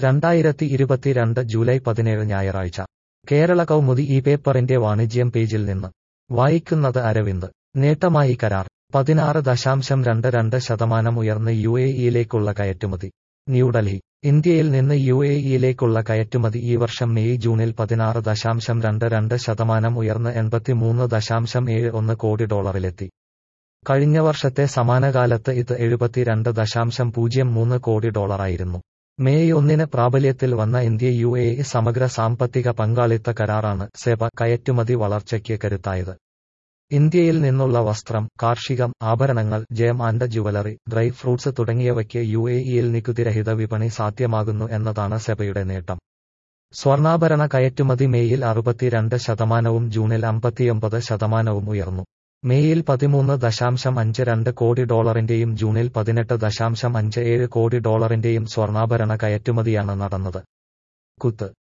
2022 July 17 ഞായറാഴ്ച കേരള കൗമുദി ഈ പേപ്പറിന്റെ വാണിജ്യം പേജിൽ നിന്ന് വായിക്കുന്നത് അരവിന്ദ്. നേട്ടമായി കരാർ. 16.22% ഉയർന്ന് യുഎഇയിലേക്കുള്ള കയറ്റുമതി. ന്യൂഡൽഹി. ഇന്ത്യയിൽ നിന്ന് യുഎഇയിലേക്കുള്ള കയറ്റുമതി ഈ വർഷം മെയ് ജൂണിൽ 16.22% ഉയർന്ന് $83.71 കോടി ഡോളറിലെത്തി. കഴിഞ്ഞ വർഷത്തെ സമാനകാലത്ത് ഇത് $72.03 കോടി ഡോളറായിരുന്നു. മെയ് 1 പ്രാബല്യത്തിൽ വന്ന ഇന്ത്യ യുഎഇ സമഗ്ര സാമ്പത്തിക പങ്കാളിത്ത കരാറാണ് സെപ കയറ്റുമതി വളർച്ചയ്ക്ക് കരുത്തായത്. ഇന്ത്യയിൽ നിന്നുള്ള വസ്ത്രം, കാർഷികം, ആഭരണങ്ങൾ, gem and jewellery, dry fruits തുടങ്ങിയവയ്ക്ക് യുഎഇയിൽ നികുതിരഹിത വിപണി സാധ്യമാകുന്നു എന്നതാണ് സെപയുടെ നേട്ടം. സ്വർണ്ണാഭരണ കയറ്റുമതി മെയ്യിൽ 62%, ജൂണിൽ 59% ഉയർന്നു. മെയ്യിൽ 13.52 കോടി ഡോളറിന്റെയും ജൂണിൽ 18.57 കോടി ഡോളറിന്റെയും സ്വർണ്ണാഭരണ കയറ്റുമതിയാണ് നടന്നത്. കുത്ത്.